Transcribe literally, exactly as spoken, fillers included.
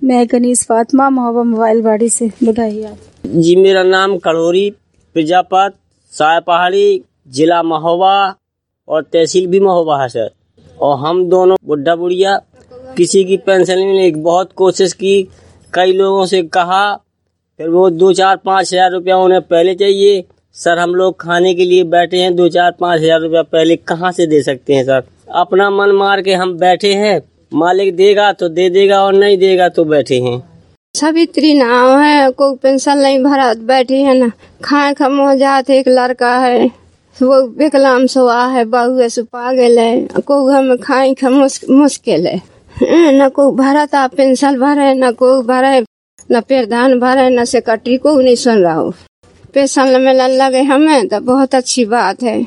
मैं गनीश फातिमा महोबा मोबाइल बाड़ी से। बताइए आप। जी मेरा नाम कड़ोरी प्रजापत, साय पहाड़ी, जिला महोबा और तहसील भी महोबा है सर। और हम दोनों बुढ़ा बुढ़िया किसी की पेंशन लेने की बहुत कोशिश की, कई लोगों से कहा, फिर वो दो चार पाँच हजार रुपया उन्हें पहले चाहिए। सर हम लोग खाने के लिए बैठे हैं, दो चार पाँच हजार रुपया पहले कहाँ से दे सकते हैं सर। अपना मन मार के हम बैठे हैं, मालिक देगा तो दे देगा और नहीं देगा तो बैठे हैं। सावित्री नाम है, कोई पेंशन नहीं भरा बैठी है ना, खाए का मोहजात। एक लड़का है वो विकलांग हुआ है, बहू से पागल है, को घर में खाए का मुश्किल है, न को भरता पेंशन भरे, न को भरे, न प्रधान भरे, न सेक्रेटरी को नहीं सुन रहा हो। पेंशन में लगे हमें तो बहुत अच्छी बात है।